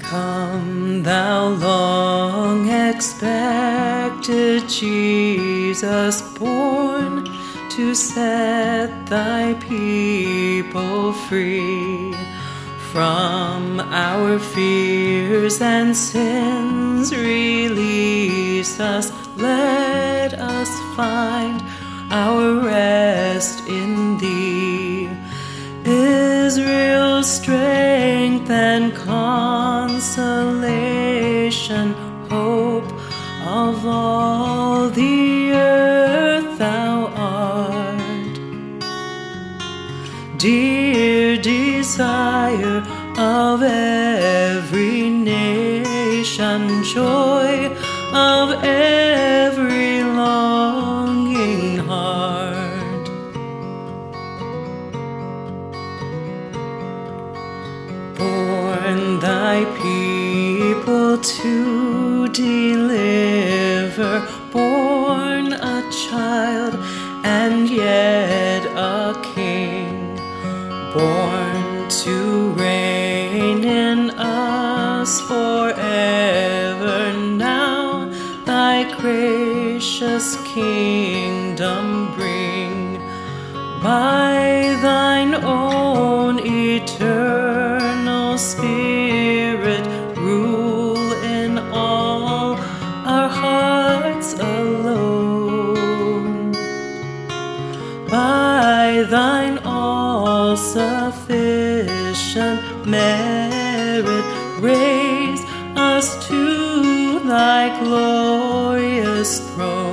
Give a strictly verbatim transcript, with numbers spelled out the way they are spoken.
Come, thou long expected Jesus, born to set thy people free from our fears and sins. Release us, let us find our rest in thee. Israel's strength and consolation, hope of all the earth thou art. Dear desire of every nation, joy of every longing heart. Born thy people to deliver, born a child and yet a king, born to reign in us forever. Now thy gracious kingdom bring, by thine own eternal Spirit rule in all our hearts alone. By thine all-sufficient merit raise us to thy glorious throne.